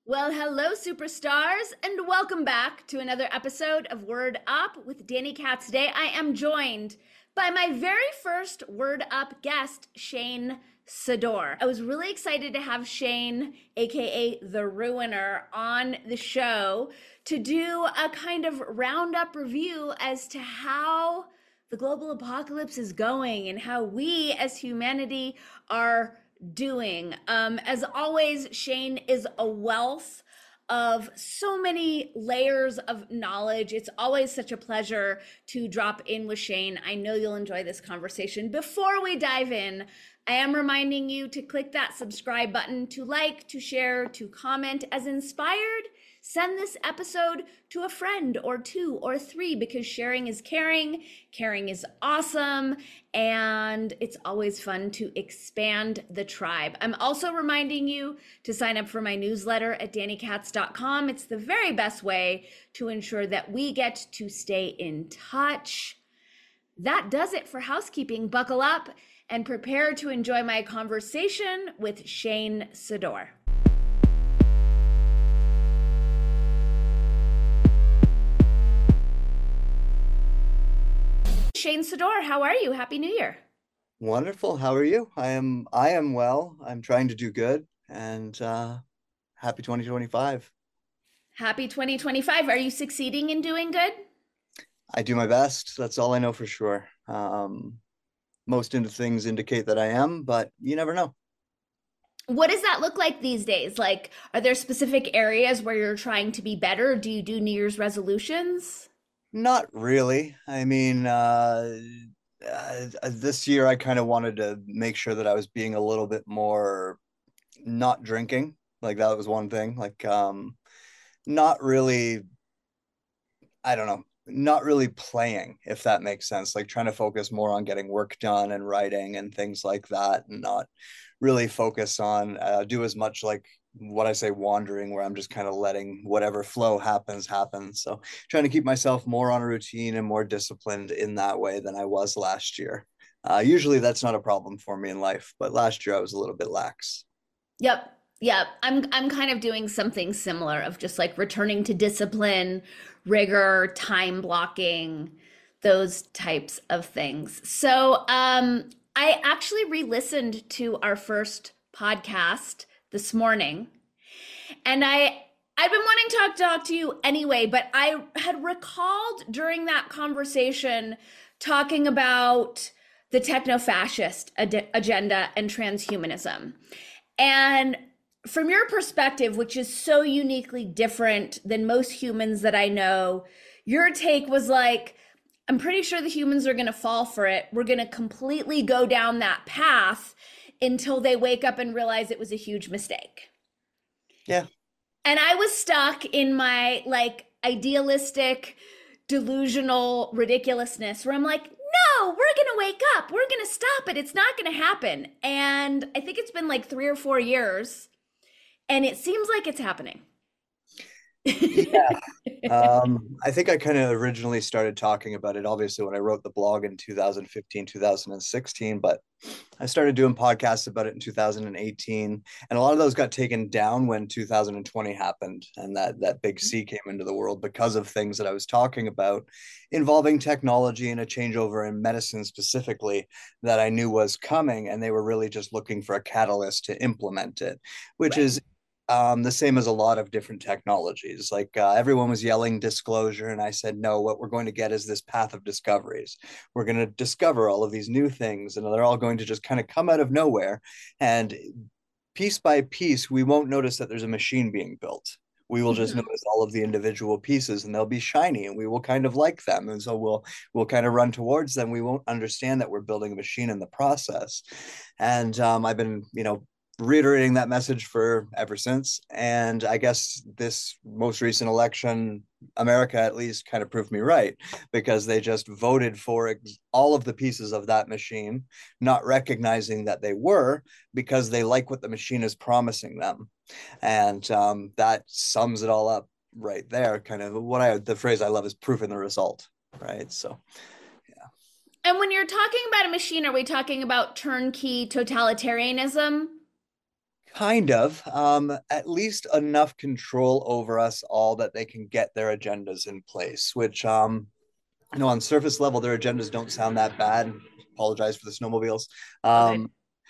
Well, hello, superstars, and welcome back to another episode of Word Up with Danny Katz. Today, I am joined by my very first Word Up guest, Shane Sador. I was really excited to have Shane, aka The Ruiner, on the show to do a kind of roundup review as to how the global apocalypse is going and how we as humanity are doing. As always, Shane is a wealth of so many layers of knowledge. It's always such a pleasure to drop in with Shane. I know you'll enjoy this conversation. Before we dive in, I am reminding you to click that subscribe button, to like, to share, to comment. As inspired, send this episode to a friend or two or three, because sharing is caring, caring is awesome, and it's always fun to expand the tribe. I'm also reminding you to sign up for my newsletter at dannycats.com. It's the very best way to ensure that we get to stay in touch. That does it for housekeeping. Buckle up and prepare to enjoy my conversation with Shane Sador. Shane Sador, how are you? Happy New Year. Wonderful. How are you? I am well. I'm trying to do good and happy 2025. Happy 2025. Are you succeeding in doing good? I do my best. That's all I know for sure. Most into things indicate that I am, but you never know. What does that look like these days? Like, are there specific areas where you're trying to be better? Do you do New Year's resolutions? Not really. This year I kind of wanted to make sure that I was being a little bit more not drinking. Like that was one thing. Not really I don't know, not really playing, if that makes sense. Like trying to focus more on getting work done and writing and things like that, and not really focus on do as much like what I say wandering, where I'm just kind of letting whatever flow happen. So trying to keep myself more on a routine and more disciplined in that way than I was last year. Usually that's not a problem for me in life, but last year I was a little bit lax. Yep. Yep. I'm kind of doing something similar of just like returning to discipline, rigor, time blocking, those types of things. I actually re-listened to our first podcast this morning, and I've been wanting to talk to you anyway, but I had recalled during that conversation talking about the techno-fascist agenda and transhumanism. And from your perspective, which is so uniquely different than most humans that I know, your take was like, I'm pretty sure the humans are going to fall for it. We're going to completely go down that path until they wake up and realize it was a huge mistake. Yeah. And I was stuck in my like idealistic, delusional ridiculousness where I'm like, no, we're going to wake up. We're going to stop it. It's not going to happen. And I think it's been like 3 or 4 years, and it seems like it's happening. Yeah. I think I kind of originally started talking about it, obviously, when I wrote the blog in 2015, 2016, but I started doing podcasts about it in 2018. And a lot of those got taken down when 2020 happened and that big C came into the world because of things that I was talking about involving technology and a changeover in medicine specifically that I knew was coming. And they were really just looking for a catalyst to implement it, which Right. is the same as a lot of different technologies. Everyone was yelling disclosure, and I said, no, what we're going to get is this path of discoveries. We're going to discover all of these new things, and they're all going to just kind of come out of nowhere. And piece by piece, we won't notice that there's a machine being built. We will just Mhm. notice all of the individual pieces, and they'll be shiny, and we will kind of like them, and so we'll kind of run towards them. We won't understand that we're building a machine in the process. And I've been, reiterating that message for ever since. And I guess this most recent election, America at least kind of proved me right, because they just voted for all of the pieces of that machine, not recognizing that they were, because they like what the machine is promising them. And that sums it all up right there. Kind of the phrase I love is proof in the result. Right. So, yeah. And when you're talking about a machine, are we talking about turnkey totalitarianism? Kind of, at least enough control over us all that they can get their agendas in place, which, on surface level, their agendas don't sound that bad. Apologize for the snowmobiles. Oh, good. Um,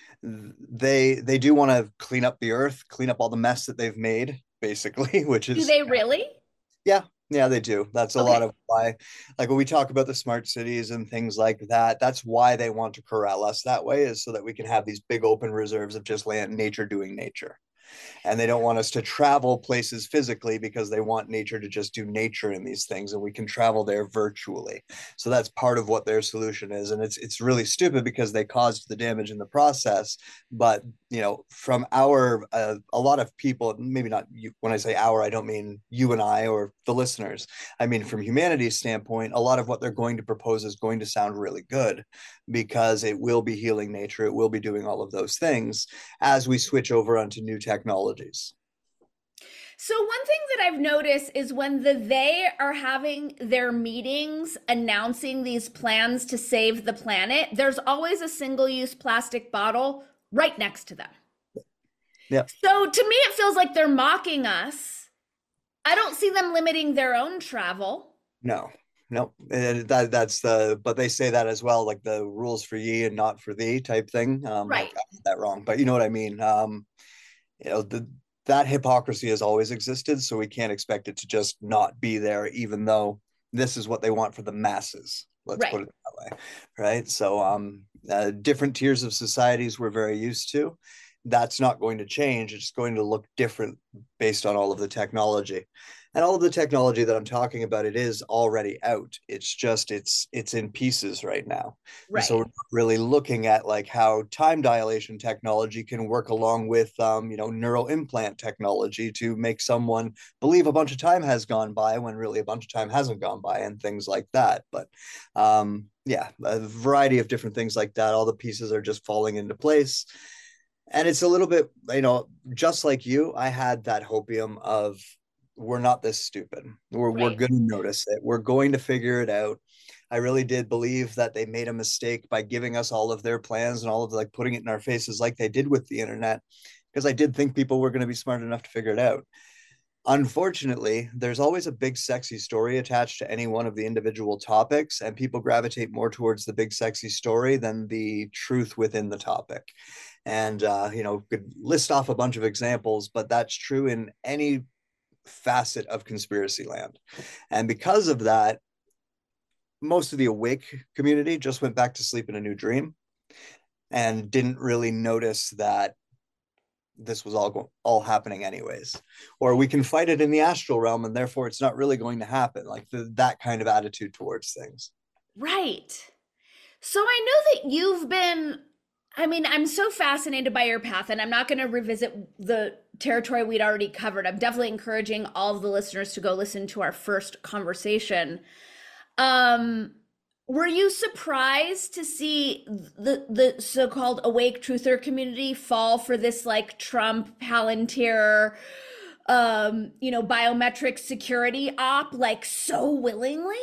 they do want to clean up the earth, clean up all the mess that they've made, basically, which Do is they really? yeah, yeah, they do. That's a lot Okay. of why, like when we talk about the smart cities and things like that, that's why they want to corral us that way, is so that we can have these big open reserves of just land, nature doing nature. And they don't want us to travel places physically because they want nature to just do nature in these things, and we can travel there virtually. So that's part of what their solution is, and it's really stupid because they caused the damage in the process. But from our a lot of people, maybe not you, when I say our, I don't mean you and I or the listeners, I mean from humanity's standpoint, a lot of what they're going to propose is going to sound really good because it will be healing nature, it will be doing all of those things as we switch over onto new technologies. So one thing that I've noticed is when they are having their meetings announcing these plans to save the planet, there's always a single-use plastic bottle right next to them. Yeah. So to me, it feels like they're mocking us. I don't see them limiting their own travel. No, no, that's but they say that as well, like the rules for ye and not for thee type thing. I Right. got that wrong, but you know what I mean. You know, the that hypocrisy has always existed, so we can't expect it to just not be there, even though this is what they want for the masses. Let's Right. put it that way, right? So, different tiers of societies we're very used to. That's not going to change. It's going to look different based on all of the technology. And all of the technology that I'm talking about, it is already out. It's just it's in pieces right now. And so Right. we're really looking at like how time dilation technology can work along with neural implant technology to make someone believe a bunch of time has gone by when really a bunch of time hasn't gone by, and things like that. But yeah, a variety of different things like that. All the pieces are just falling into place. And it's a little bit, just like you, I had that hopium of we're not this stupid. We're Right. going to notice it. We're going to figure it out. I really did believe that they made a mistake by giving us all of their plans and all of like putting it in our faces like they did with the internet, because I did think people were going to be smart enough to figure it out. Unfortunately, there's always a big sexy story attached to any one of the individual topics, and people gravitate more towards the big sexy story than the truth within the topic. And could list off a bunch of examples, but that's true in any facet of conspiracy land. And because of that, most of the awake community just went back to sleep in a new dream and didn't really notice that this was all happening anyways, or we can fight it in the astral realm and therefore it's not really going to happen, like that kind of attitude towards things. Right. So I know that you've been, I mean, I'm so fascinated by your path, and I'm not going to revisit the territory we'd already covered. I'm definitely encouraging all of the listeners to go listen to our first conversation. Um, were you surprised to see the so-called awake truther community fall for this like Trump Palantir biometric security op like so willingly?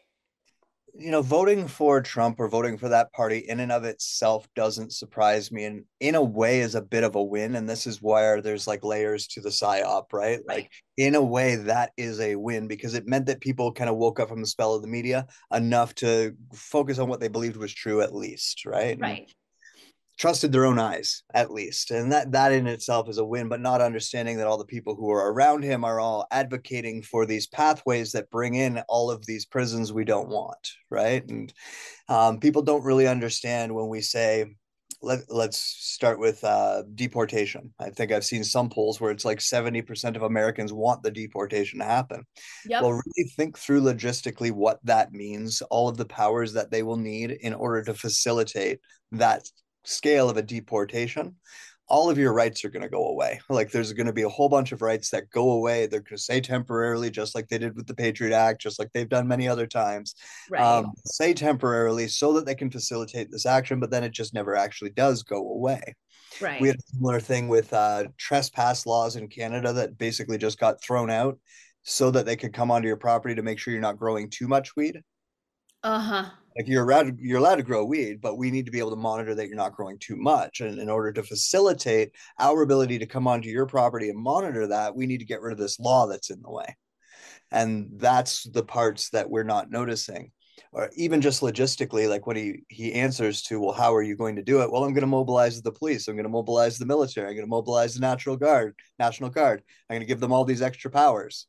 Voting for Trump or voting for that party in and of itself doesn't surprise me, and in a way is a bit of a win. And this is where there's like layers to the psyop, right? Right. Like in a way, that is a win because it meant that people kind of woke up from the spell of the media enough to focus on what they believed was true, at least, right? And Right. trusted their own eyes at least, and that in itself is a win. But not understanding that all the people who are around him are all advocating for these pathways that bring in all of these prisons we don't want, right? And people don't really understand when we say let's start with deportation. I think I've seen some polls where it's like 70% of Americans want the deportation to happen. Well, Yep. really think through logistically what that means, all of the powers that they will need in order to facilitate that scale of a deportation. All of your rights are going to go away. Like there's going to be a whole bunch of rights that go away. They're going to say temporarily, just like they did with the Patriot Act, just like they've done many other times. Right. Say temporarily so that they can facilitate this action, but then it just never actually does go away. We Right. had a similar thing with trespass laws in Canada that basically just got thrown out so that they could come onto your property to make sure you're not growing too much weed. Uh-huh. Like you're allowed to grow weed, but we need to be able to monitor that you're not growing too much. And in order to facilitate our ability to come onto your property and monitor that, we need to get rid of this law that's in the way. And that's the parts that we're not noticing. Or even just logistically, like what he answers to, well, how are you going to do it? Well, I'm going to mobilize the police. I'm going to mobilize the military. I'm going to mobilize the National Guard. I'm going to give them all these extra powers.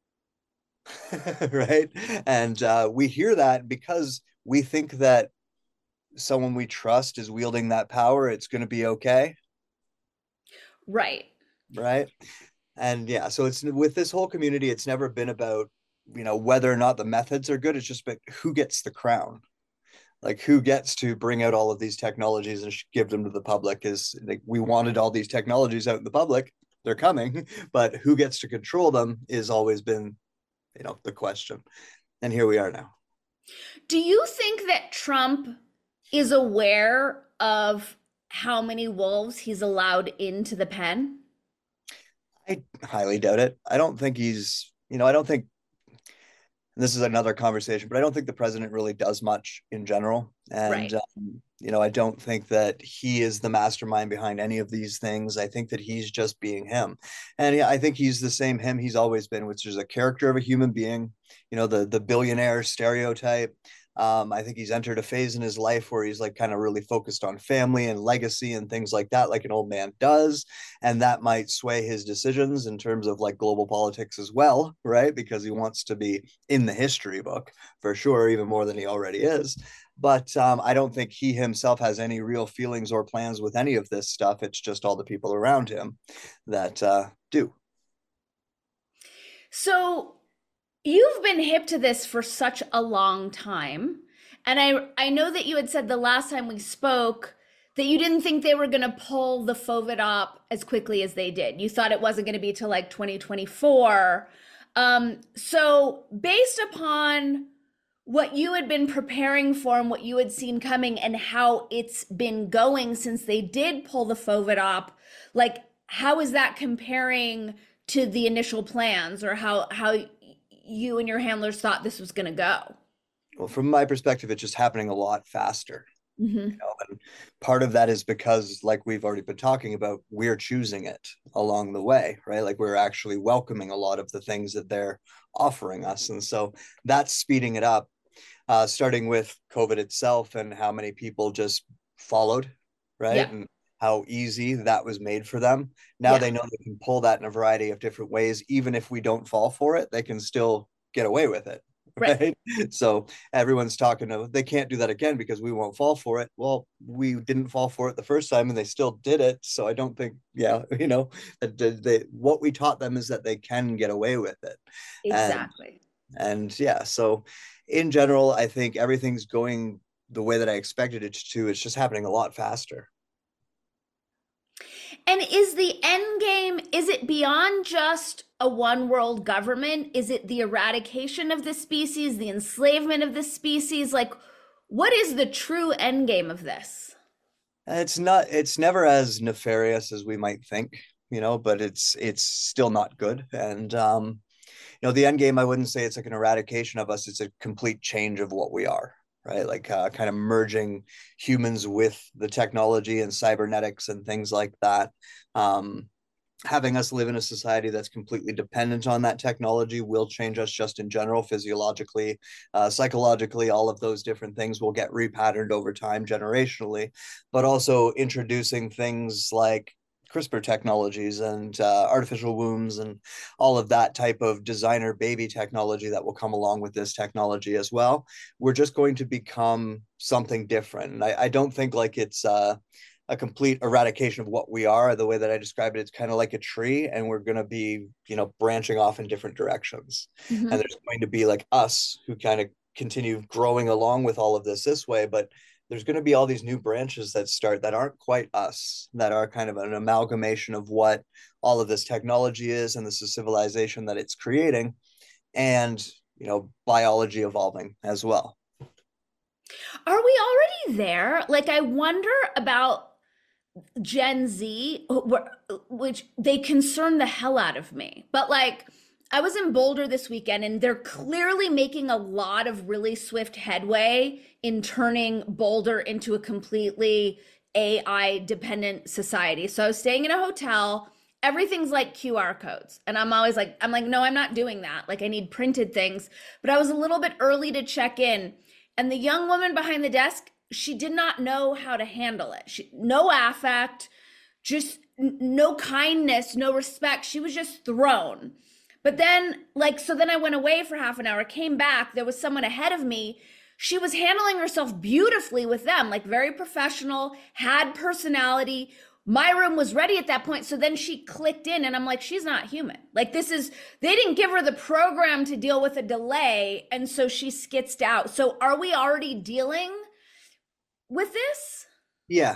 Right. And we hear that because we think that someone we trust is wielding that power, it's going to be okay. Right. Right. And yeah, so it's with this whole community, it's never been about, whether or not the methods are good. It's just about who gets the crown, like who gets to bring out all of these technologies and give them to the public. Is like, we wanted all these technologies out in the public, they're coming, but who gets to control them is always been, the question. And here we are now. Do you think that Trump is aware of how many wolves he's allowed into the pen? I highly doubt it. I don't think he's, I don't think this is another conversation, but I don't think the president really does much in general. And, Right. I don't think that he is the mastermind behind any of these things. I think that he's just being him. And yeah, I think he's the same him he's always been, which is a character of a human being, the billionaire stereotype. I think he's entered a phase in his life where he's like kind of really focused on family and legacy and things like that, like an old man does. And that might sway his decisions in terms of like global politics as well, right? Because he wants to be in the history book for sure, even more than he already is. But I don't think he himself has any real feelings or plans with any of this stuff. It's just all the people around him that do. So you've been hip to this for such a long time. And I know that you had said the last time we spoke that you didn't think they were going to pull the FOVID as quickly as they did. You thought it wasn't going to be till like 2024. So based upon what you had been preparing for and what you had seen coming and how it's been going since they did pull the FOVID, like how is that comparing to the initial plans, or how you and your handlers thought this was going to go? Well, from my perspective, it's just happening a lot faster. Mm-hmm. And part of that is because, like we've already been talking about, we're choosing it along the way, right? Like we're actually welcoming a lot of the things that they're offering us. And so that's speeding it up, starting with COVID itself and how many people just followed, right? Yeah. And how easy that was made for them. Now Yeah. they know they can pull that in a variety of different ways. Even if we don't fall for it, they can still get away with it. Right. Right. So everyone's talking to, they can't do that again because we won't fall for it. Well, we didn't fall for it the first time and they still did it. So I don't think, that what we taught them is that they can get away with it. And, Exactly. and yeah, so in general, I think everything's going the way that I expected it to. It's just happening a lot faster. And is the end game, is it beyond just a one world government? Is it the eradication of the species, the enslavement of the species? Like, what is the true end game of this? It's never as nefarious as we might think, but it's still not good. And the end game, I wouldn't say it's like an eradication of us, it's a complete change of what we are, right? Like kind of merging humans with the technology and cybernetics and things like that. um Having us live in a society that's completely dependent on that technology will change us just in general, physiologically, psychologically. All of those different things will get repatterned over time generationally, but also introducing things like CRISPR technologies and artificial wombs and all of that type of designer baby technology that will come along with this technology as well. We're just going to become something different. And I don't think like it's a complete eradication of what we are. The way that I described it, it's kind of like a tree, and we're going to be, branching off in different directions. And Hmm. there's going to be like us who kind of continue growing along with all of this way, but there's going to be all these new branches that start that aren't quite us, that are kind of an amalgamation of what all of this technology is and this is civilization that it's creating, and biology evolving as well. Are we already there? Like, I wonder about Gen Z, which they concern the hell out of me. But like, I was in Boulder this weekend, and they're clearly making a lot of really swift headway in turning Boulder into a completely AI dependent society. So I was staying in a hotel. Everything's like QR codes. And I'm always like, no, I'm not doing that. Like, I need printed things. But I was a little bit early to check in. And the young woman behind the desk, she did not know how to handle it. No affect, just no kindness, no respect. She was just thrown. But then, like, so then I went away for half an hour, came back. There was someone ahead of me. She was handling herself beautifully with them, like very professional, had personality. My room was ready at that point. So then she clicked in, and I'm like, she's not human. Like, they didn't give her the program to deal with a delay. And so she skitzed out. So are we already dealing with this? Yeah,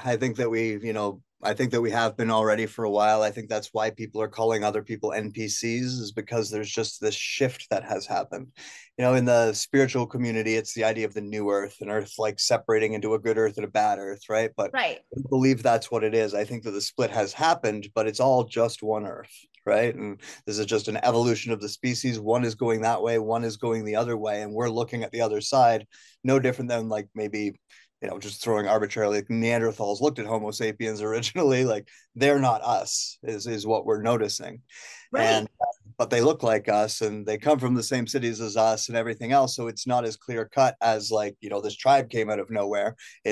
I think that we have been already for a while. I think that's why people are calling other people NPCs, is because there's just this shift that has happened. In the spiritual community, it's the idea of the new earth, and earth like separating into a good earth and a bad earth, right? But Right. I believe that's what it is. I think that the split has happened, but it's all just one earth, right? And this is just an evolution of the species. One is going that way, one is going the other way, and we're looking at the other side, no different than like maybe just throwing arbitrarily, like Neanderthals looked at Homo sapiens originally, like they're not us, is what we're noticing. Right. And but they look like us, and they come from the same cities as us and everything else. So it's not as clear cut as like, this tribe came out of nowhere.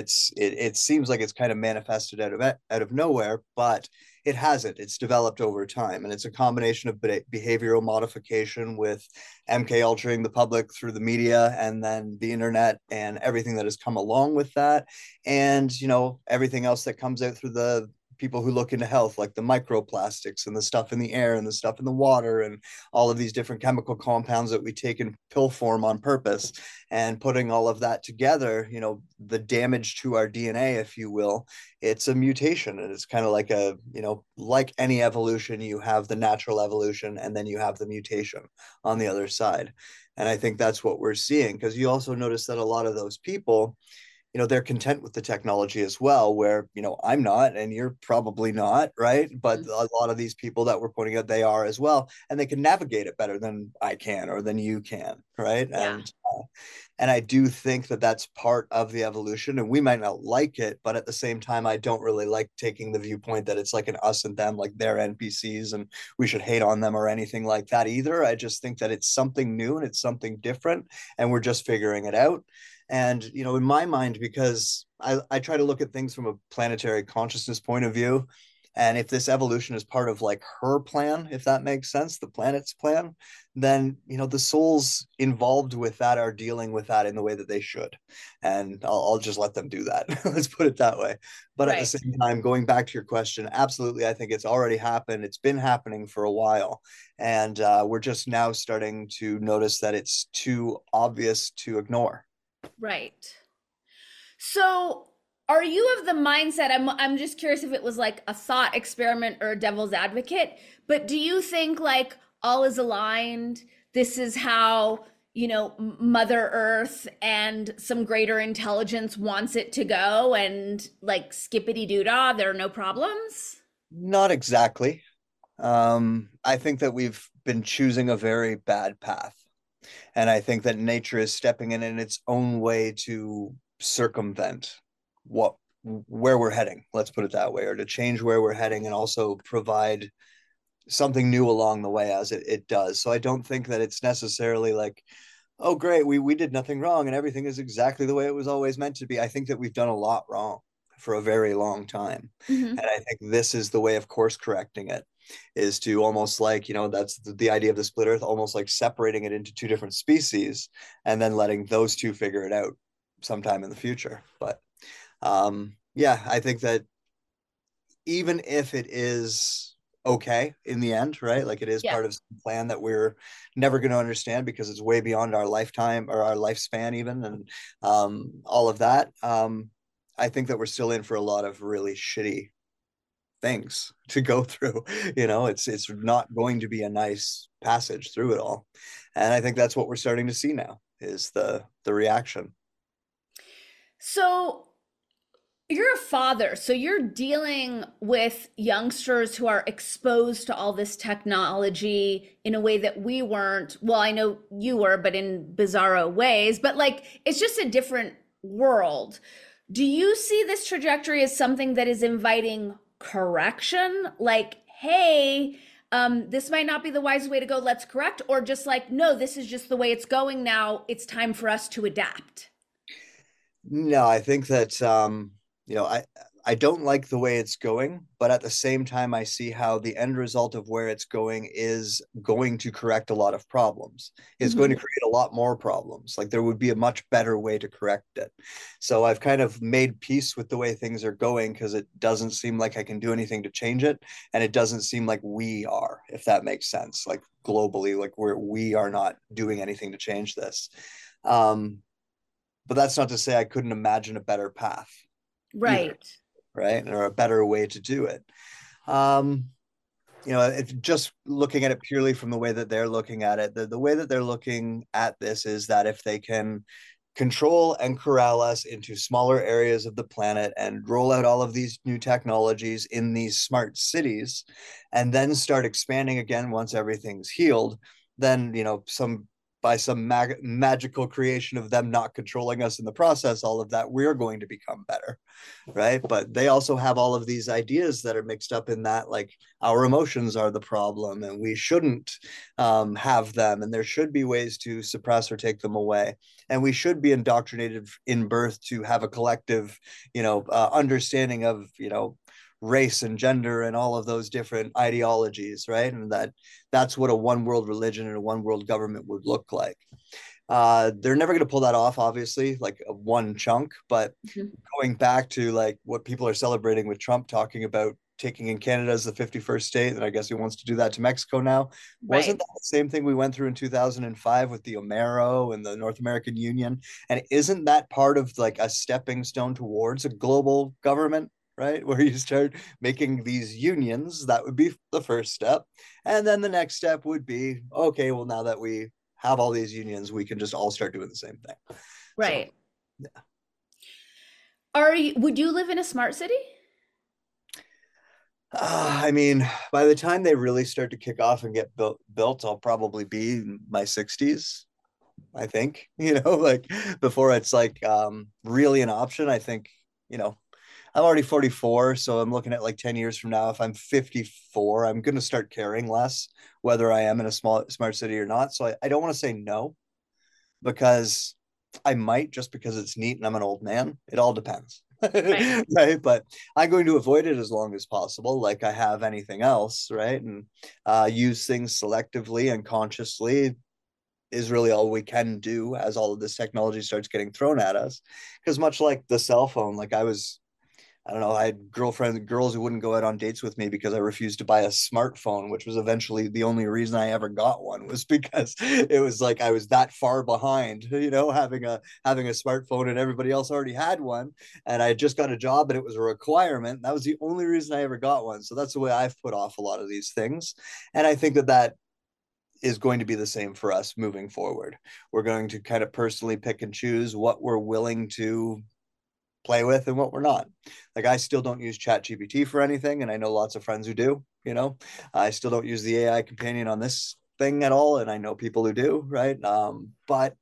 It seems like it's kind of manifested out of nowhere, but it hasn't. It's developed over time, and it's a combination of behavioral modification with MK ultraing the public through the media, and then the internet and everything that has come along with that, and everything else that comes out through the people who look into health, like the microplastics and the stuff in the air and the stuff in the water and all of these different chemical compounds that we take in pill form on purpose, and putting all of that together, the damage to our DNA, if you will. It's a mutation, and it's kind of like like any evolution, you have the natural evolution, and then you have the mutation on the other side. And I think that's what we're seeing, because you also notice that a lot of those people, they're content with the technology as well, where, I'm not, and you're probably not, right? But a lot of these people that we're pointing out, they are as well, and they can navigate it better than I can or than you can, right? Yeah. And I do think that that's part of the evolution, and we might not like it, but at the same time, I don't really like taking the viewpoint that it's like an us and them, like they're NPCs and we should hate on them or anything like that either. I just think that it's something new and it's something different, and we're just figuring it out. And in my mind, because I try to look at things from a planetary consciousness point of view, and if this evolution is part of like her plan, if that makes sense, the planet's plan, then the souls involved with that are dealing with that in the way that they should, and I'll just let them do that. Let's put it that way. But at the Right. same time, going back to your question, absolutely, I think it's already happened. It's been happening for a while, and we're just now starting to notice that it's too obvious to ignore. Right. So, are you of the mindset? I'm just curious if it was like a thought experiment or a devil's advocate, but do you think like all is aligned? This is how, Mother Earth and some greater intelligence wants it to go, and like skippity doo dah, there are no problems? Not exactly. I think that we've been choosing a very bad path. And I think that nature is stepping in its own way to circumvent what where we're heading, let's put it that way, or to change where we're heading and also provide something new along the way as it does. So I don't think that it's necessarily like, oh great, we did nothing wrong and everything is exactly the way it was always meant to be. I think that we've done a lot wrong for a very long time. Hmm. And I think this is the way of course correcting it, is to almost like, that's the idea of the split earth, almost like separating it into two different species and then letting those two figure it out sometime in the future. But yeah, I think that even if it is okay in the end, right? Like it is Yeah. part of some plan that we're never going to understand because it's way beyond our lifetime or our lifespan, even, and all of that. I think that we're still in for a lot of really shitty things to go through. It's not going to be a nice passage through it all, and I think that's what we're starting to see now is the reaction. So You're a father, so you're dealing with youngsters who are exposed to all this technology in a way that we weren't. Well, I know you were, but in bizarro ways. But like, it's just a different world. Do you see this trajectory as something that is inviting correction? Like, hey, this might not be the wise way to go. Let's correct. Or just like, no, this is just the way it's going now. It's time for us to adapt. No, I think that you know, I don't like the way it's going, but at the same time, I see how the end result of where it's going is going to correct a lot of problems. It's going to Mhm. create a lot more problems. Like there would be a much better way to correct it. So I've kind of made peace with the way things are going because it doesn't seem like I can do anything to change it, and it doesn't seem like we are, if that makes sense. Like globally, like we are not doing anything to change this. Um, but that's not to say I couldn't imagine a better path either, Right. right? Or a better way to do it. Um, you know, if just looking at it purely from the way that they're looking at it, the way that they're looking at this is that if they can control and corral us into smaller areas of the planet and roll out all of these new technologies in these smart cities and then start expanding again once everything's healed, then you know some by some magical creation of them not controlling us in the process, all of that, we're going to become better, right? But they also have all of these ideas that are mixed up in that, like our emotions are the problem and we shouldn't have them, and there should be ways to suppress or take them away, and we should be indoctrinated in birth to have a collective, understanding of, race and gender and all of those different ideologies, right? And that's what a one world religion and a one world government would look like. They're never going to pull that off, obviously, like a one chunk. But Mhm. going back to like what people are celebrating with Trump talking about taking in Canada as the 51st state, and I guess he wants to do that to Mexico now. Wasn't Right. that the same thing we went through in 2005 with the Omero and the North American Union? And isn't that part of like a stepping stone towards a global government? Right, where you start making these unions, that would be the first step. And then the next step would be, okay, well, now that we have all these unions, we can just all start doing the same thing. So, Right. Would you live in a smart city? I mean, by the time they really start to kick off and get built, I'll probably be in my 60s. I think, like before it's like really an option. I think, you know, I'm already 44, so I'm looking at like 10 years from now. If I'm 54, I'm going to start caring less whether I am in a smart city or not. So I don't want to say no, because I might, just because it's neat and I'm an old man. It all depends. Right. Right. But I'm going to avoid it as long as possible, like I have anything else, right? And use things selectively and consciously is really all we can do as all of this technology starts getting thrown at us. Because much like the cell phone, like I don't know, I had girls who wouldn't go out on dates with me because I refused to buy a smartphone, which was eventually the only reason I ever got one, was because it was like I was that far behind, having a smartphone and everybody else already had one. And I had just got a job and it was a requirement. That was the only reason I ever got one. So that's the way I've put off a lot of these things. And I think that is going to be the same for us moving forward. We're going to kind of personally pick and choose what we're willing to play with and what we're not. Like I still don't use Chat GPT for anything, and I know lots of friends who do. I still don't use the AI companion on this thing at all, and I know people who do, right? But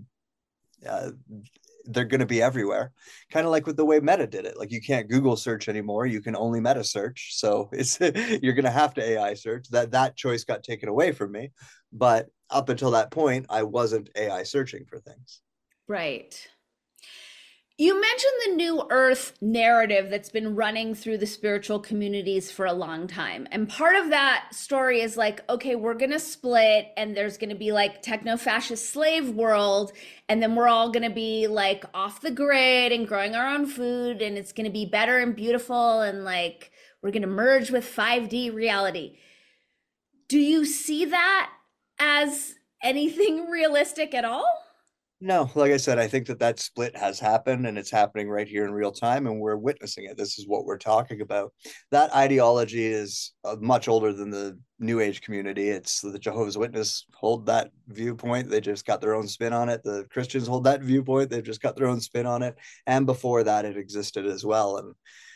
uh, they're going to be everywhere, kind of like with the way Meta did it. Like you can't Google search anymore, you can only Meta search. So it's you're going to have to AI search. That choice got taken away from me, but up until that point I wasn't AI searching for things. Right. You mentioned the New Earth narrative that's been running through the spiritual communities for a long time. And part of that story is like, okay, we're going to split and there's going to be like techno fascist slave world. And then we're all going to be like off the grid and growing our own food. And it's going to be better and beautiful. And like, we're going to merge with 5D reality. Do you see that as anything realistic at all? No, like I said, I think that that split has happened and it's happening right here in real time, and we're witnessing it. This is what we're talking about. That ideology is much older than the New Age community. It's the Jehovah's Witness hold that viewpoint. They just got their own spin on it. The Christians hold that viewpoint. They've just got their own spin on it. And before that, it existed as well. And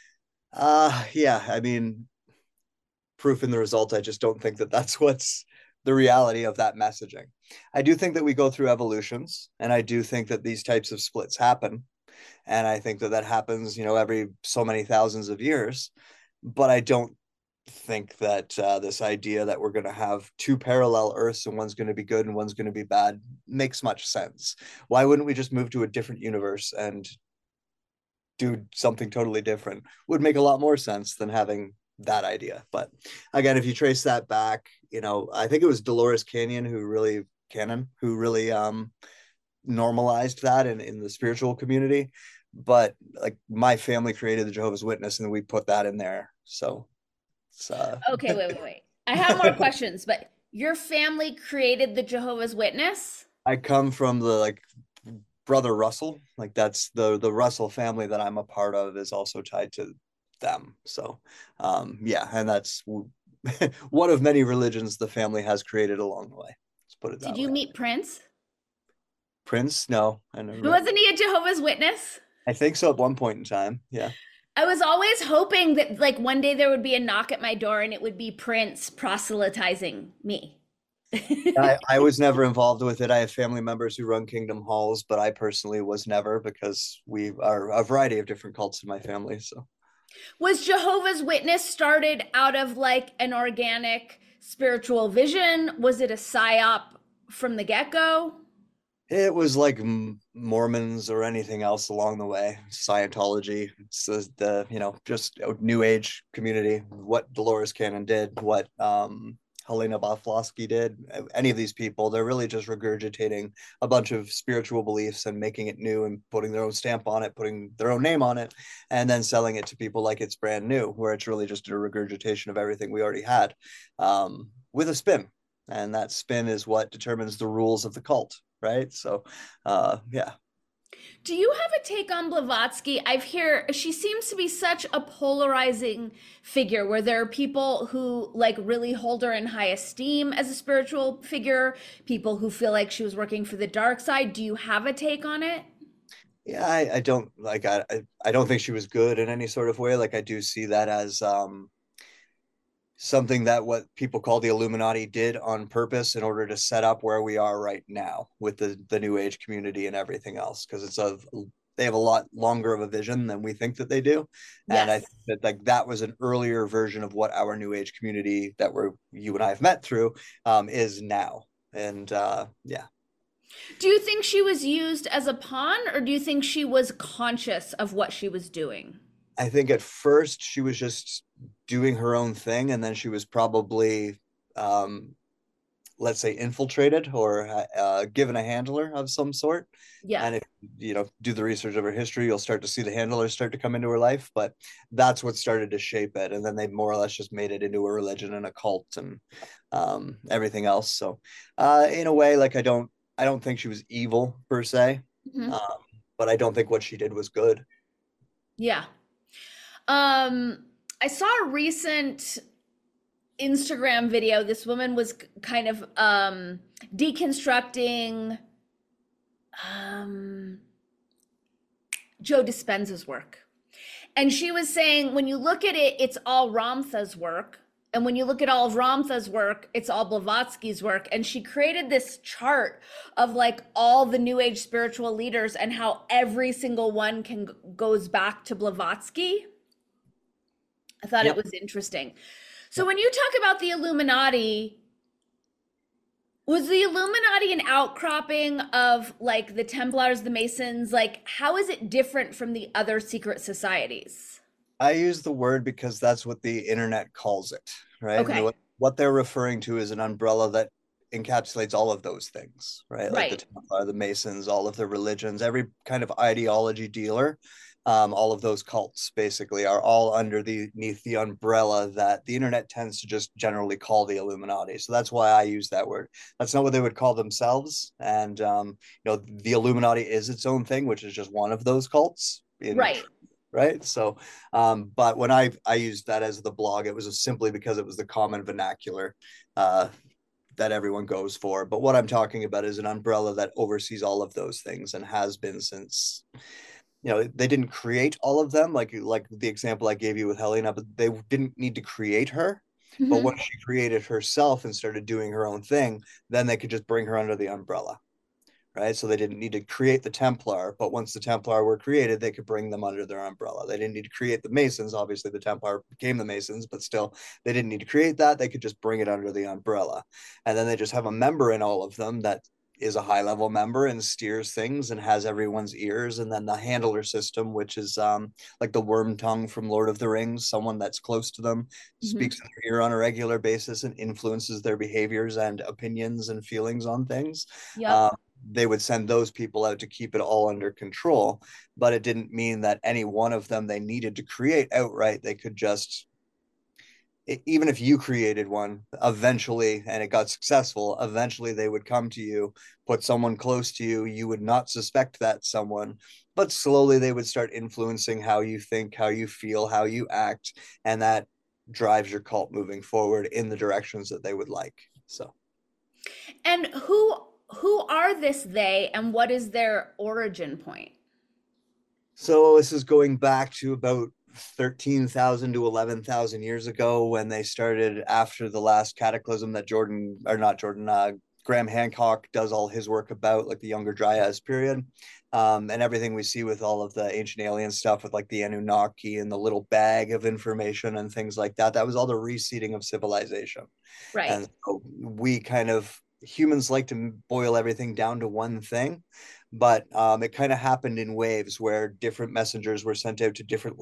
yeah, I mean, proof in the result. I just don't think that that's what's the reality of that messaging. I do think that we go through evolutions, and I do think that these types of splits happen, and I think that that happens, every so many thousands of years. But I don't think that this idea that we're going to have two parallel Earths and one's going to be good and one's going to be bad makes much sense. Why wouldn't we just move to a different universe and do something totally different? Would make a lot more sense than having that idea. But again, if you trace that back, I think it was Dolores Cannon who really normalized that in the spiritual community. But like my family created the Jehovah's Witness and we put that in there. So it's Okay, wait. I have more questions, but your family created the Jehovah's Witness? I come from the like brother Russell, like that's the Russell family that I'm a part of is also tied to them. So yeah, and that's one of many religions the family has created along the way. Let's put it Did that you way. meet Prince? Prince? No, I never met. Wasn't he a Jehovah's Witness? I think so at one point in time. Yeah. I was always hoping that like one day there would be a knock at my door and it would be Prince proselytizing me. I was never involved with it. I have family members who run Kingdom Halls, but I personally was never because we are a variety of different cults in my family. So Was Jehovah's Witness started out of like an organic spiritual vision? Was it a psyop from the get-go? it was like Mormons or anything else along the way. Scientology, it's just a New Age community. What Dolores Cannon did, what Helena Blavatsky did, any of these people, they're really just regurgitating a bunch of spiritual beliefs and making it new and putting their own stamp on it, putting their own name on it, and then selling it to people like it's brand new, where it's really just a regurgitation of everything we already had, with a spin. And that spin is what determines the rules of the cult, right? So, yeah. Do you have a take on Blavatsky? I've heard she seems to be such a polarizing figure where there are people who like really hold her in high esteem as a spiritual figure, people who feel like she was working for the dark side. Do you have a take on it? Yeah, I don't like I don't think she was good in any sort of way. Like I do see that as something that what people call the Illuminati did on purpose in order to set up where we are right now with the New Age community and everything else, because they have a lot longer of a vision than we think that they do. And I Yes. think that like that was an earlier version of what our New Age community that you and I have met through is now. And yeah. Do you think she was used as a pawn or do you think she was conscious of what she was doing? I think at first she was just doing her own thing, and then she was probably, let's say, infiltrated or given a handler of some sort. Yeah. And if do the research of her history, you'll start to see the handlers start to come into her life. But that's what started to shape it, and then they more or less just made it into a religion and a cult and everything else. So, in a way, like I don't think she was evil per se, Mhm. um, but I don't think what she did was good. Yeah. I saw a recent Instagram video. This woman was kind of deconstructing um, Joe Dispenza's work. And she was saying when you look at it, it's all Ramtha's work. And when you look at all of Ramtha's work, it's all Blavatsky's work. And she created this chart of like all the New Age spiritual leaders and how every single one goes back to Blavatsky. I thought it Yep. was interesting. So when you talk about the Illuminati, was the Illuminati an outcropping of like the Templars, the Masons? Like, how is it different from the other secret societies? I use the word because that's what the internet calls it, right? Okay, What they're referring to is an umbrella that encapsulates all of those things, right? Like the right. Templar, the Masons, all of the religions, every kind of ideology dealer All of those cults basically are all underneath the umbrella that the internet tends to just generally call the Illuminati. So that's why I use that word. That's not what they would call themselves. And the Illuminati is its own thing, which is just one of those cults. Right. Right. So, but when I used that as the blog, it was simply because it was the common vernacular uh, that everyone goes for. But what I'm talking about is an umbrella that oversees all of those things and has been since, they didn't create all of them, like the example I gave you with Helena, but they didn't need to create her. But Hmm. when she created herself and started doing her own thing, then they could just bring her under the umbrella, right? So they didn't need to create the Templar, but once the Templar were created, they could bring them under their umbrella. They didn't need to create the Masons. Obviously, the Templar became the Masons, but still, they didn't need to create that. They could just bring it under the umbrella. And then they just have a member in all of them that is a high level member and steers things and has everyone's ears. And then the handler system, which is like the worm tongue from Lord of the Rings, someone that's close to them, Hmm. speaks in their ear on a regular basis and influences their behaviors and opinions and feelings on things. Yep. Um, they would send those people out to keep it all under control. But it didn't mean that any one of them they needed to create outright. They could just, even if you created one eventually and it got successful, eventually they would come to you, put someone close to you. You would not suspect that someone, but slowly they would start influencing how you think, how you feel, how you act. And that drives your cult moving forward in the directions that they would like. So. And who are this they and what is their origin point? So this is going back to about 13,000 to 11,000 years ago when they started after the last cataclysm that Graham Hancock does all his work about, like the Younger Dryas period. And everything we see with all of the ancient alien stuff with like the Anunnaki and the little bag of information and things like that. That was all the reseeding of civilization. Right. And so humans like to boil everything down to one thing, but it kind of happened in waves where different messengers were sent out to different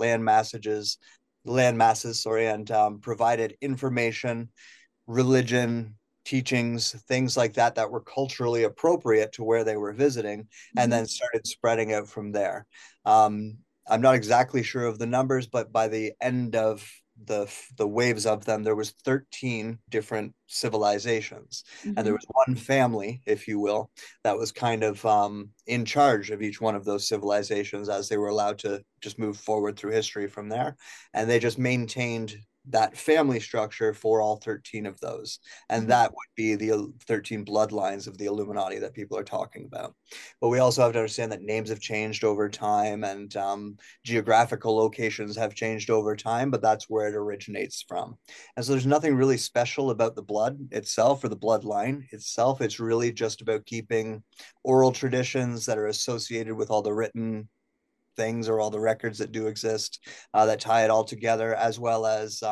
land masses, sorry, and provided information, religion, teachings, things like that that were culturally appropriate to where they were visiting, and Hmm. then started spreading out from there. Um, I'm not exactly sure of the numbers, but by the end of the waves of them, there was 13 different civilizations, and there Hmm. was one family, if you will, that was kind of in charge of each one of those civilizations as they were allowed to just move forward through history from there, and they just maintained that family structure for all 13 of those. And Hmm. that would be the 13 bloodlines of the Illuminati that people are talking about. But we also have to understand that names have changed over time and geographical locations have changed over time, but that's where it originates from. And so there's nothing really special about the blood itself or the bloodline itself. It's really just about keeping oral traditions that are associated with all the written things or all the records that do exist that tie it all together, as well as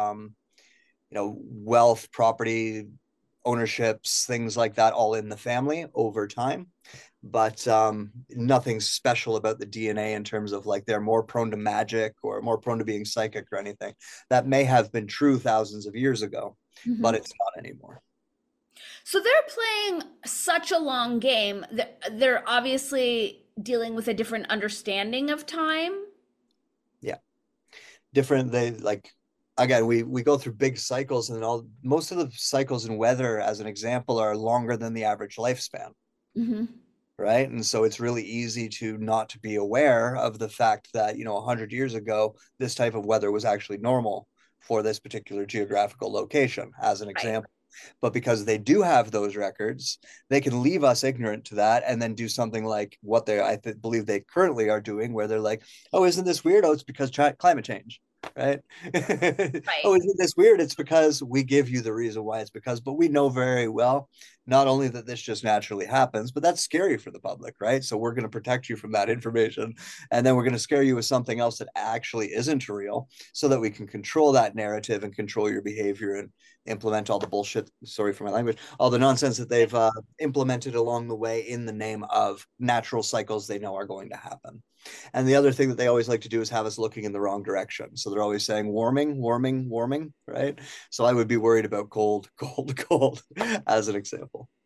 wealth, property, ownerships, things like that, all in the family over time. But nothing special about the DNA in terms of like they're more prone to magic or more prone to being psychic or anything. That may have been true thousands of years ago, Hmm. but it's not anymore. So they're playing such a long game. They're obviously dealing with a different understanding of time. Yeah, different. They like, again, we go through big cycles, and all most of the cycles in weather, as an example, are longer than the average lifespan, Hmm. right? And so it's really easy to not to be aware of the fact that 100 years ago this type of weather was actually normal for this particular geographical location, as an Right. example. But because they do have those records, they can leave us ignorant to that and then do something like what believe they currently are doing, where they're like, oh, isn't this weird? Oh, it's because climate change, right? Right. Oh, isn't this weird? It's because we give you the reason why it's because, but we know very well not only that this just naturally happens, but that's scary for the public, right? So we're going to protect you from that information. And then we're going to scare you with something else that actually isn't real so that we can control that narrative and control your behavior and implement all the bullshit, sorry for my language, all the nonsense that they've implemented along the way in the name of natural cycles they know are going to happen. And the other thing that they always like to do is have us looking in the wrong direction. So they're always saying warming, warming, warming, right? So I would be worried about cold, cold, cold as an example.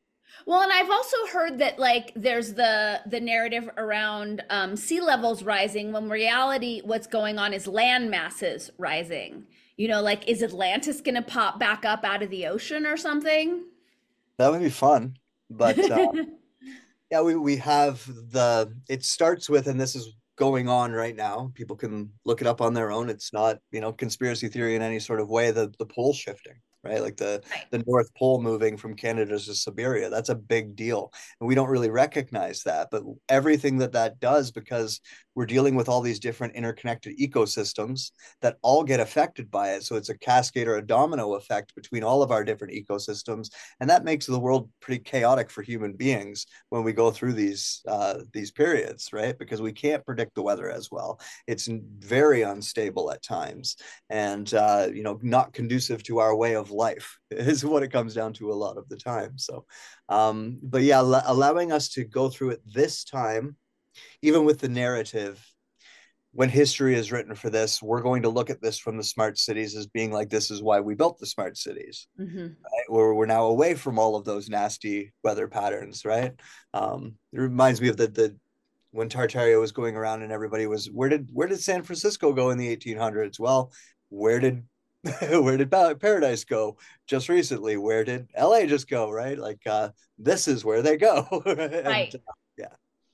Well, and I've also heard that like there's the narrative around sea levels rising when reality what's going on is land masses rising. You know, like is Atlantis going to pop back up out of the ocean or something? That would be fun. But yeah, we have it starts with, and this is going on right now. People can look it up on their own. It's not, conspiracy theory in any sort of way. The pole shifting, right? Like Right. the North Pole moving from Canada to Siberia. That's a big deal. And we don't really recognize that, but everything that does, because we're dealing with all these different interconnected ecosystems that all get affected by it. So it's a cascade or a domino effect between all of our different ecosystems, and that makes the world pretty chaotic for human beings when we go through these periods, right? Because we can't predict the weather as well. It's very unstable at times, and not conducive to our way of life is what it comes down to a lot of the time. So, but yeah, allowing us to go through it this time, even with the narrative, when history is written for this, we're going to look at this from the smart cities as being like, this is why we built the smart cities, Hmm. right? Where we're now away from all of those nasty weather patterns, right? It reminds me of the when Tartaria was going around and everybody was, where did San Francisco go in the 1800s? Well, where did where did Paradise go just recently? Where did LA just go? Right? Like this is where they go, and Right. yeah,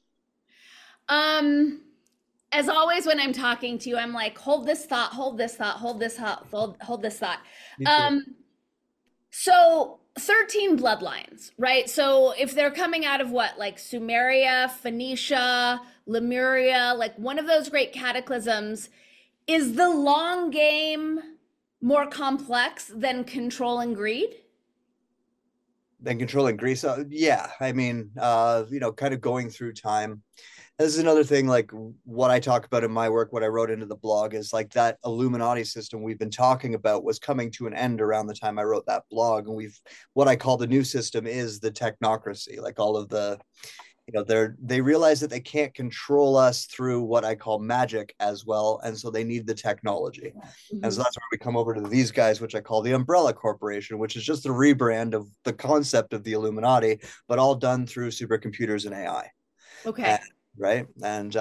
Um, as always, when I'm talking to you, I'm like, hold this thought, hold this thought, hold this thought, hold this thought. me too. Um, so 13 bloodlines, right? So if they're coming out of what, like Sumeria, Phoenicia, Lemuria, like one of those great cataclysms, is the long game more complex than control and greed? Then controlling Greece, yeah. I mean, kind of going through time. This is another thing, like what I talk about in my work, what I wrote into the blog is like that Illuminati system we've been talking about was coming to an end around the time I wrote that blog. And what I call the new system is the technocracy, like all of the, they realize that they can't control us through what I call magic as well. And so they need the technology. And so Mhm. that's where we come over to these guys, which I call the Umbrella Corporation, which is just a rebrand of the concept of the Illuminati, but all done through supercomputers and AI. And, Okay. right. And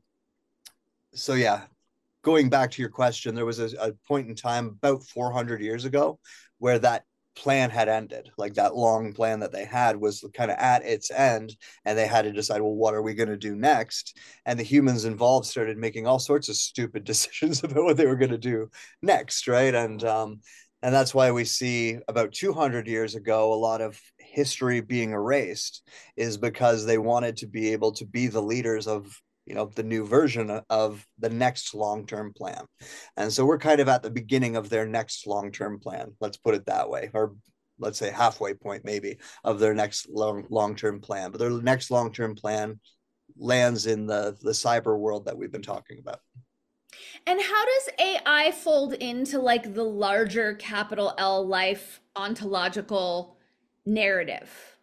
so yeah, going back to your question, there was a point in time about 400 years ago where that plan had ended. Like that long plan that they had was kind of at its end, and they had to decide, well, what are we going to do next? And the humans involved started making all sorts of stupid decisions about what they were going to do next, right? And that's why we see about 200 years ago a lot of history being erased, is because they wanted to be able to be the leaders of the new version of the next long-term plan. And so we're kind of at the beginning of their next long-term plan, let's put it that way, or let's say halfway point maybe of their next long-term plan. But their next long-term plan lands in the cyber world that we've been talking about. And how does AI fold into like the larger capital L life ontological narrative?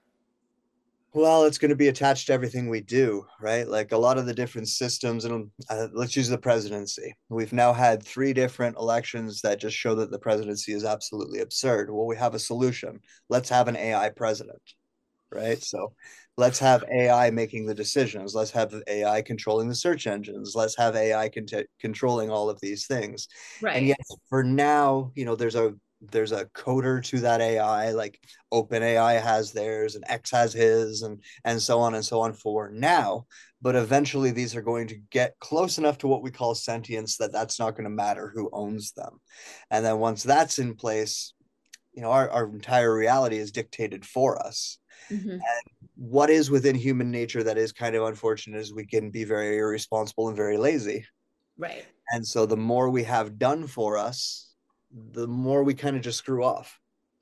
Well, it's going to be attached to everything we do, right? Like a lot of the different systems, and let's use the presidency. We've now had 3 different elections that just show that the presidency is absolutely absurd. Well, we have a solution. Let's have an AI president, right? So let's have AI making the decisions. Let's have AI controlling the search engines. Let's have AI controlling all of these things. And Right. yet, for now, there's a coder to that AI, like OpenAI has theirs and X has his, and so on and so on for now. But eventually, these are going to get close enough to what we call sentience that that's not going to matter who owns them. And then once that's in place, our entire reality is dictated for us. Hmm. What is within human nature that is kind of unfortunate is we can be very irresponsible and very lazy. Right. And so the more we have done for us, the more we kind of just screw off.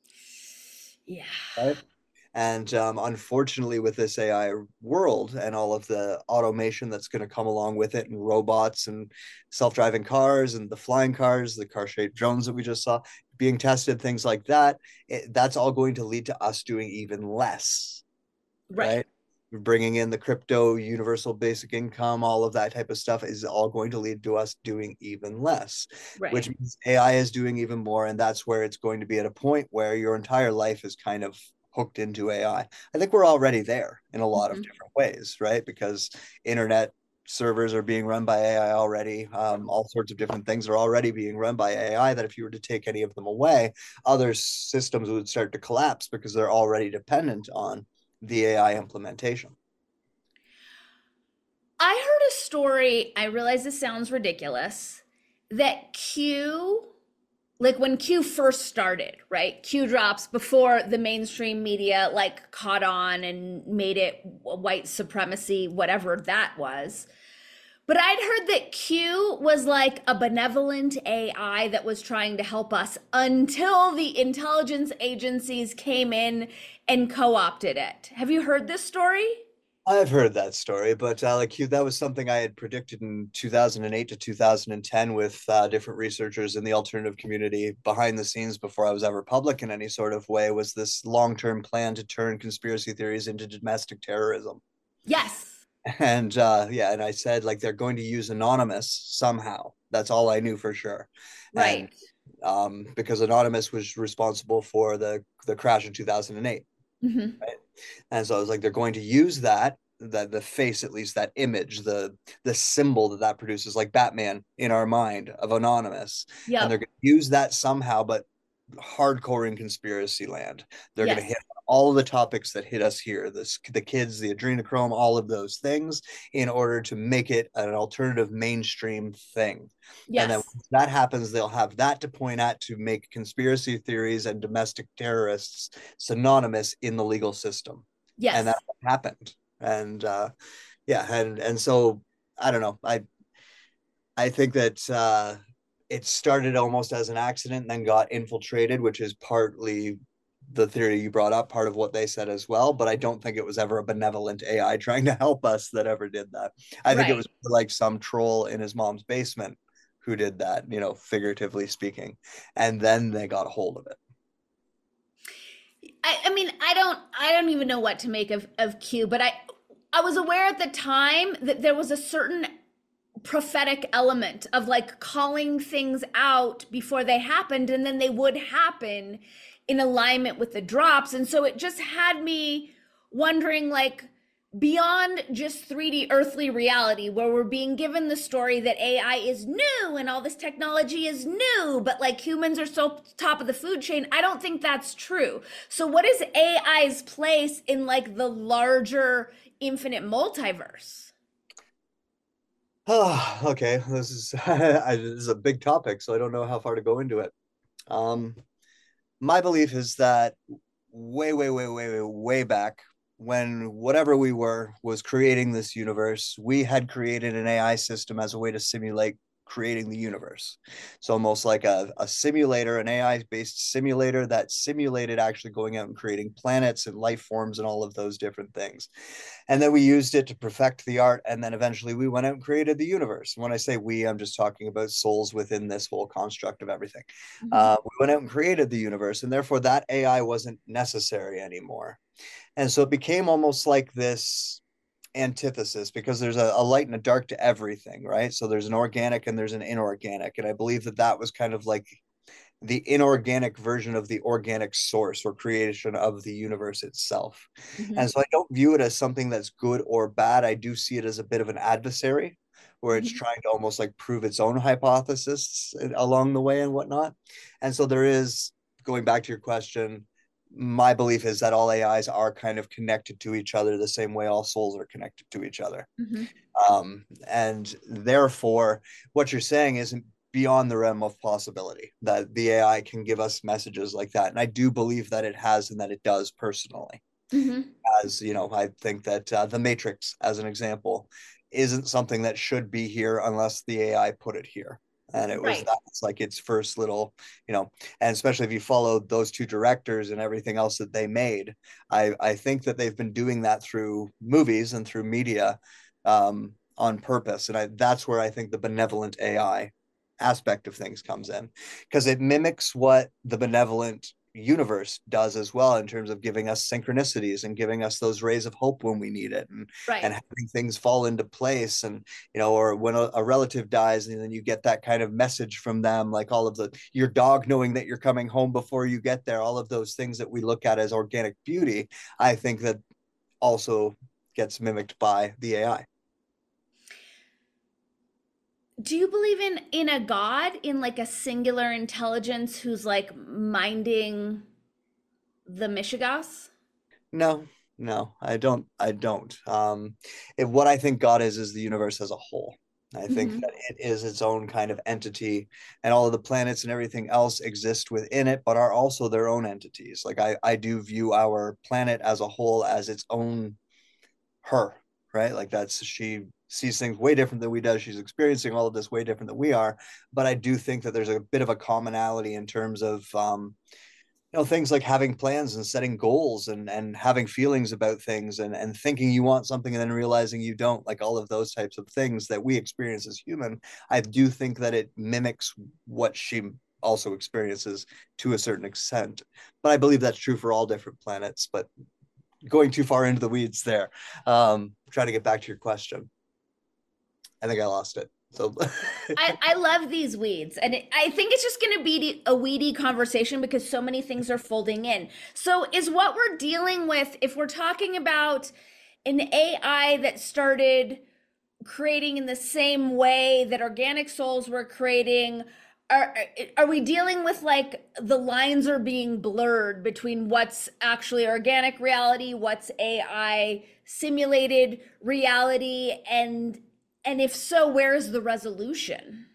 Yeah. Right. And unfortunately, with this AI world and all of the automation that's going to come along with it, and robots and self driving cars and the flying cars, the car shaped drones that we just saw being tested, things like that, that's all going to lead to us doing even less, Right. right? Bringing in the crypto, universal basic income, all of that type of stuff is all going to lead to us doing even less, which Right. means AI is doing even more. And that's where it's going to be at a point where your entire life is kind of hooked into AI. I think we're already there in a lot of Mhm. different ways, right? Because internet servers are being run by AI already. All sorts of different things are already being run by AI that if you were to take any of them away, other systems would start to collapse because they're already dependent on the AI implementation. I heard a story, I realize this sounds ridiculous, that Q, like when Q first started, right? Q drops before the mainstream media like caught on and made it white supremacy, whatever that was. But I'd heard that Q was like a benevolent AI that was trying to help us until the intelligence agencies came in and co opted it. Have you heard this story? I've heard that story, but like you, that was something I had predicted in 2008 to 2010 with different researchers in the alternative community behind the scenes before I was ever public in any sort of way, was this long-term plan to turn conspiracy theories into domestic terrorism. Yes. And yeah, and I said like they're going to use Anonymous somehow. That's all I knew for sure. And Right. because Anonymous was responsible for the crash in 2008. Hmm. Right? And so I was like, they're going to use that the face, at least that image, the symbol that produces, like Batman in our mind of Anonymous, and they're Yep. going to use that somehow, but hardcore in conspiracy land. They're going to Yes. hit all of the topics that hit us here, the kids, the adrenochrome, all of those things, in order to make it an alternative mainstream thing. And then Yes. once that happens, they'll have that to point at to make conspiracy theories and domestic terrorists synonymous in the legal system. And that Yes. happened. And yeah, and so I don't know. I think that it started almost as an accident and then got infiltrated, which is partly the theory you brought up, part of what they said as well. But I don't think it was ever a benevolent AI trying to help us that ever did that. I think it Right. was like some troll in his mom's basement who did that, figuratively speaking. And then they got a hold of it. I mean, I don't even know what to make of Q, but I was aware at the time that there was a certain prophetic element of like calling things out before they happened and then they would happen in alignment with the drops. And so it just had me wondering, like, beyond just 3D earthly reality where we're being given the story that AI is new and all this technology is new, but like humans are so top of the food chain, I don't think that's true. So what is AI's place in like the larger infinite multiverse? Oh, okay. This is this is a big topic, so I don't know how far to go into it. Um, my belief is that way, way, way, way, way, way back when whatever we were was creating this universe, we had created an AI system as a way to simulate creating the universe. So almost like a simulator, an AI based simulator that simulated actually going out and creating planets and life forms and all of those different things. And then we used it to perfect the art, and then eventually we went out and created the universe. When I say we, I'm just talking about souls within this whole construct of everything. Mhm. We went out and created the universe, and therefore that AI wasn't necessary anymore. And so it became almost like this antithesis, because there's a light and a dark to everything, right? So there's an organic and there's an inorganic, and I believe that that was kind of like the inorganic version of the organic source or creation of the universe itself. Mhm. And so I don't view it as something that's good or bad. I do see it as a bit of an adversary where it's Mhm. trying to almost like prove its own hypothesis along the way and whatnot. And so there is, going back to your question, my belief is that all AIs are kind of connected to each other the same way all souls are connected to each other. Mhm. And therefore, what you're saying isn't beyond the realm of possibility that the AI can give us messages like that. And I do believe that it has and that it does personally. Mhm. As you know, I think that the Matrix, as an example, isn't something that should be here unless the AI put it here. And it was Right. that's like its first little, and especially if you follow those two directors and everything else that they made, I think that they've been doing that through movies and through media on purpose. And that's where I think the benevolent AI aspect of things comes in, because it mimics what the benevolent universe does as well, in terms of giving us synchronicities and giving us those rays of hope when we need it, and Right. having things fall into place. And or when a relative dies, and then you get that kind of message from them, like all of the your dog knowing that you're coming home before you get there, all of those things that we look at as organic beauty, I think that also gets mimicked by the AI. Do you believe in a god, in like a singular intelligence who's like minding the Mishigas? No, no, I don't. What I think God is the universe as a whole. I think Hmm. that it is its own kind of entity, and all of the planets and everything else exist within it, but are also their own entities. Like I do view our planet as a whole as its own her, right? Like that's she sees things way different than we do. She's experiencing all of this way different than we are. But I do think that there's a bit of a commonality in terms of things like having plans and setting goals, and having feelings about things, and thinking you want something and then realizing you don't, like all of those types of things that we experience as human. I do think that it mimics what she also experiences to a certain extent, but I believe that's true for all different planets. But going too far into the weeds there. Trying to get back to your question, I think I lost it. So I love these weeds, and I think it's just going to be a weedy conversation because so many things are folding in. So, is what we're dealing with, if we're talking about an AI that started creating in the same way that organic souls were creating, are we dealing with like the lines are being blurred between what's actually organic reality, what's AI simulated reality, and if so, where is the resolution?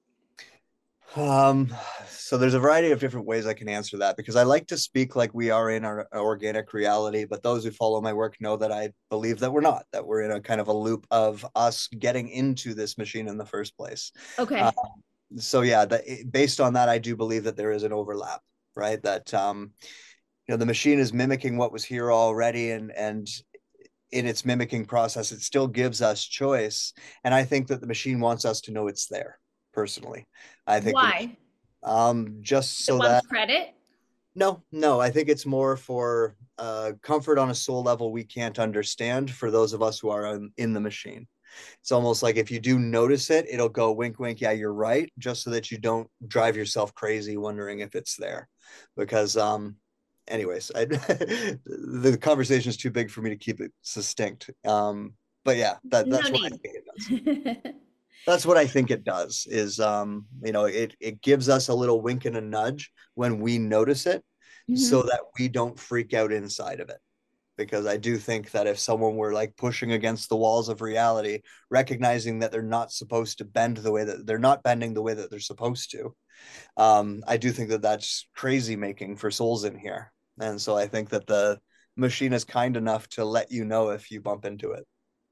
Um, so there's a variety of different ways I can answer that, because I like to speak like we are in our organic reality, but those who follow my work know that I believe that we're not, that we're in a kind of a loop of us getting into this machine in the first place. Uh, Okay. so yeah, based on that, I do believe that there is an overlap, right? That the machine is mimicking what was here already, and in its mimicking process, it still gives us choice. And I think that the machine wants us to know it's there. Personally, I think the Why? just It so wants that credit? no, I think it's more for comfort on a soul level we can't understand, for those of us who are in the machine. It's almost like if you do notice it, it'll go wink, wink, yeah, you're right, just so that you don't drive yourself crazy wondering if it's there. Because, anyways, the conversation is too big for me to keep it succinct. But yeah, No that's what I need. think it does. That's what I think it does. Is it gives us a little wink and a nudge when we notice it, so Hmm. that we don't freak out inside of it. Because I do think that if someone were like pushing against the walls of reality, recognizing that they're not supposed to bend the way that they're not bending the way that they're supposed to, I do think that that's crazy making for souls in here. And so I think that the machine is kind enough to let you know if you bump into it.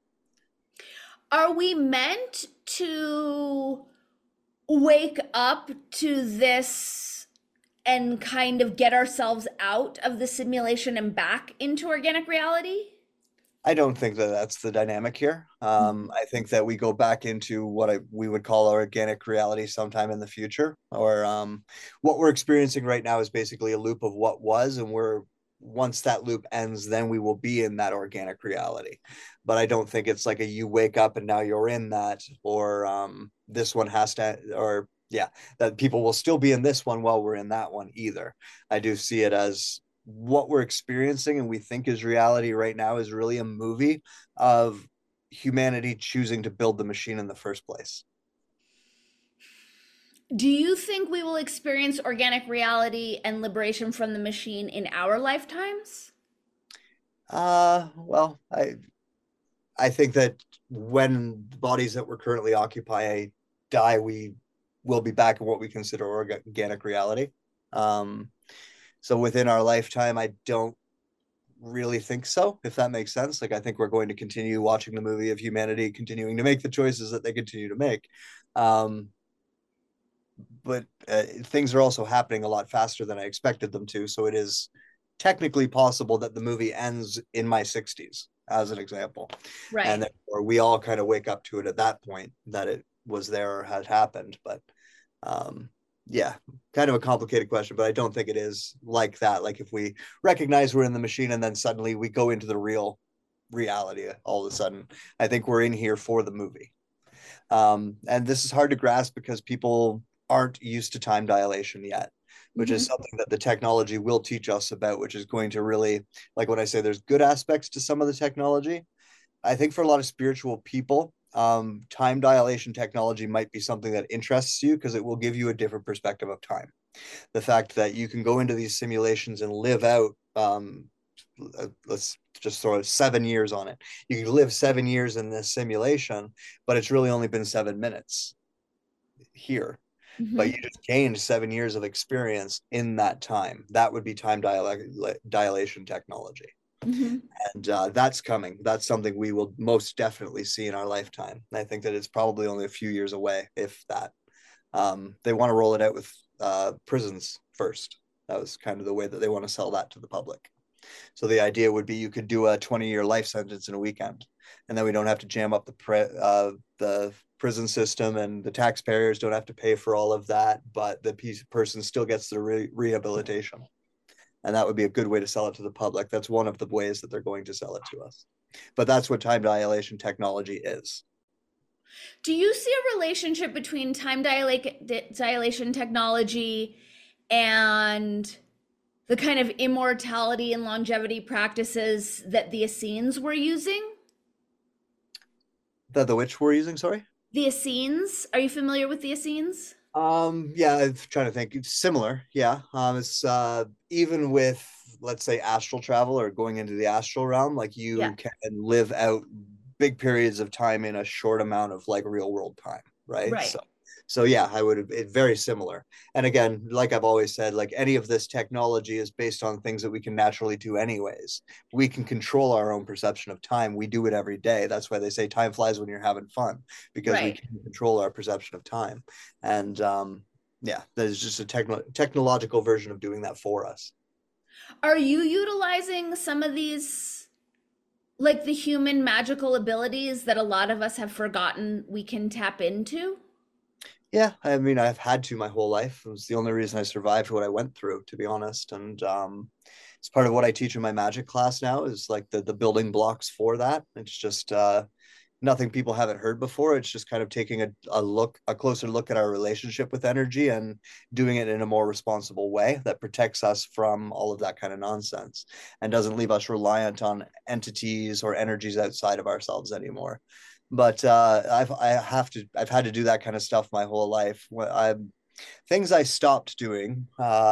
Are we meant to wake up to this and kind of get ourselves out of the simulation and back into organic reality? I don't think that that's the dynamic here. I think that we go back into what we would call our organic reality sometime in the future, or what we're experiencing right now is basically a loop of what was, and once that loop ends, then we will be in that organic reality. But I don't think it's like a you wake up and now you're in that, or this one has to, or yeah, that people will still be in this one while we're in that one either. I do see it as what we're experiencing and we think is reality right now is really a movie of humanity choosing to build the machine in the first place. Do you think we will experience organic reality and liberation from the machine in our lifetimes? Well, I think that when the bodies that we're currently occupy die, we will be back in what we consider organic reality. Um, so within our lifetime, I don't really think so, if that makes sense. Like, I think we're going to continue watching the movie of humanity continuing to make the choices that they continue to make. Um, but things are also happening a lot faster than I expected them to. So it is technically possible that the movie ends in my 60s, as an example. And Right. therefore we all kind of wake up to it at that point that it was there or had happened. But Yeah, kind of a complicated question, but I don't think it is like that. Like if we recognize we're in the machine and then suddenly we go into the real reality all of a sudden, I think we're in here for the movie. And this is hard to grasp because people aren't used to time dilation yet, which is Hmm. something that the technology will teach us about, which is going to really, like when I say there's good aspects to some of the technology, I think for a lot of spiritual people, time dilation technology might be something that interests you because it will give you a different perspective of time. The fact that you can go into these simulations and live out, let's just throw 7 years on it. You can live 7 years in this simulation, but it's really only been 7 minutes here. But you Hmm. just gained 7 years of experience in that time. That would be time dilation technology. Hmm. And that's coming. That's something we will most definitely see in our lifetime. And I think that it's probably only a few years away, if that. They want to roll it out with prisons first. That was kind of the way that they want to sell that to the public. So the idea would be you could do a 20-year life sentence in a weekend, and then we don't have to jam up the prison system, and the taxpayers don't have to pay for all of that, but the person still gets the rehabilitation. And that would be a good way to sell it to the public. That's one of the ways that they're going to sell it to us. But that's what time dilation technology is. Do you see a relationship between dilation technology and the kind of immortality and longevity practices that the Essenes were using? The which we're using, sorry? The Essenes, are you familiar with the Essenes? Yeah, I'm trying to think. It's similar. Yeah. It's even with, let's say, astral travel or going into the astral realm, like Yeah, you can live out big periods of time in a short amount of like real world time, right? right. So yeah, I would it very similar. And again, like I've always said, like any of this technology is based on things that we can naturally do anyways. We can control our own perception of time. We do it every day. That's why they say time flies when you're having fun, because we Right. can control our perception of time. And yeah, there's just a technological version of doing that for us. Are you utilizing some of these, like the human magical abilities that a lot of us have forgotten we can tap into? Yeah, I mean, I've had to my whole life. It was the only reason I survived what I went through, to be honest. And it's part of what I teach in my magic class now is like the building blocks for that. It's just nothing people haven't heard before. It's just kind of taking a closer look at our relationship with energy and doing it in a more responsible way that protects us from all of that kind of nonsense and doesn't leave us reliant on entities or energies outside of ourselves anymore. But I've had to do that kind of stuff my whole life. Things I stopped doing.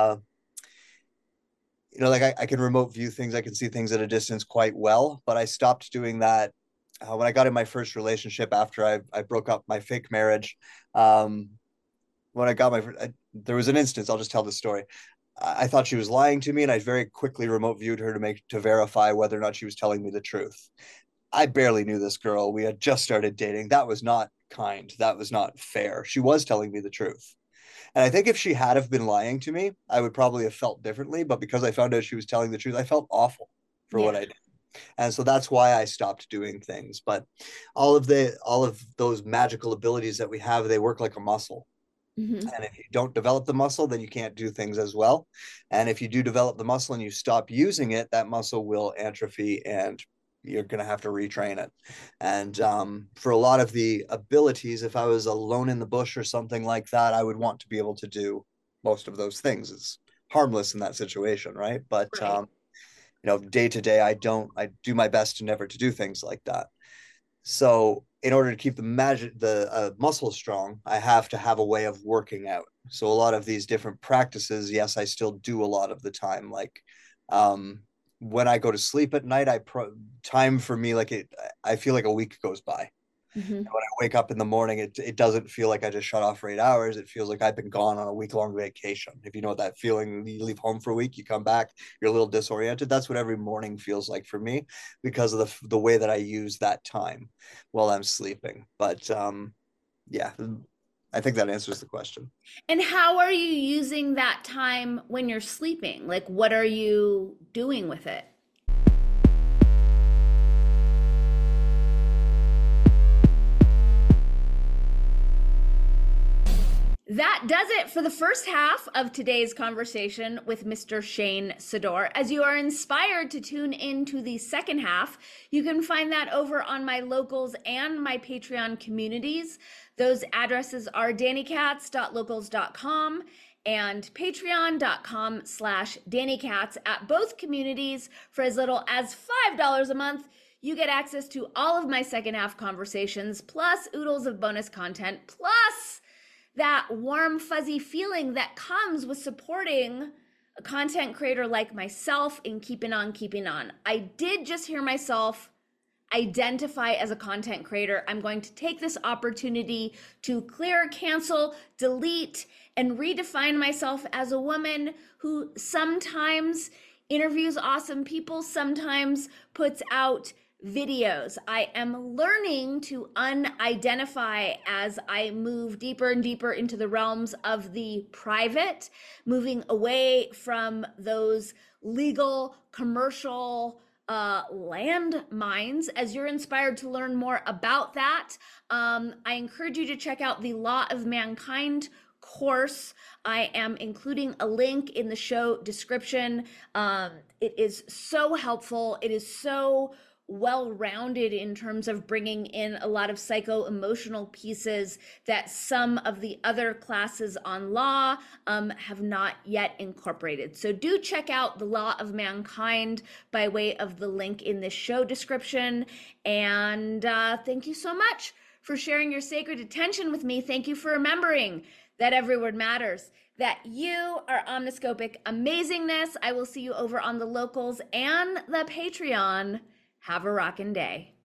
Like I can remote view things, I can see things at a distance quite well, but I stopped doing that when I got in my first relationship after I broke up my fake marriage. Um, when I got there was an instance. I'll just tell the story. I thought she was lying to me, and I very quickly remote viewed her to verify whether or not she was telling me the truth. I barely knew this girl. We had just started dating. That was not kind. That was not fair. She was telling me the truth. And I think if she had have been lying to me, I would probably have felt differently. But because I found out she was telling the truth, I felt awful for what Yeah. I did. And so that's why I stopped doing things. But all of those magical abilities that we have, they work like a muscle. Hmm. And if you don't develop the muscle, then you can't do things as well. And if you do develop the muscle and you stop using it, that muscle will atrophy and you're going to have to retrain it. And for a lot of the abilities, if I was alone in the bush or something like that, I would want to be able to do most of those things. It's harmless in that situation, right? But Right. day to day, I do my best to never to do things like that. So in order to keep the muscle strong, I have to have a way of working out. So a lot of these different practices, yes, I still do a lot of the time. Like um, when I go to sleep at night, time for me like I feel like a week goes by. Hmm. When I wake up in the morning, it doesn't feel like I just shut off for 8 hours. It feels like I've been gone on a week-long vacation. If you know what that feeling, you leave home for a week, you come back, you're a little disoriented. That's what every morning feels like for me because of the way that I use that time while I'm sleeping. But yeah, I think that answers the question. And how are you using that time when you're sleeping? Like, what are you doing with it? that does it for the first half of today's conversation with Mr. Shane Sador. As you are inspired to tune into the second half, you can find that over on my locals and my Patreon communities. Those addresses are dannykatz.locals.com and patreon.com/dannykatz. At both communities, for as little as $5 a month, you get access to all of my second half conversations, plus oodles of bonus content, plus that warm, fuzzy feeling that comes with supporting a content creator like myself in keeping on keeping on. I did just hear myself identify as a content creator. I'm going to take this opportunity to clear, cancel, delete, and redefine myself as a woman who sometimes interviews awesome people, sometimes puts out videos. I am learning to unidentify as I move deeper and deeper into the realms of the private, moving away from those legal, commercial landmines. As you're inspired to learn more about that, I encourage you to check out the Law of Mankind course. I am including a link in the show description. It is so helpful. It is so well-rounded in terms of bringing in a lot of psycho-emotional pieces that some of the other classes on law have not yet incorporated. So do check out The Law of Mankind by way of the link in this show description. And thank you so much for sharing your sacred attention with me. Thank you for remembering that every word matters, that you are omniscopic amazingness. I will see you over on the locals and the Patreon. Have a rockin' day.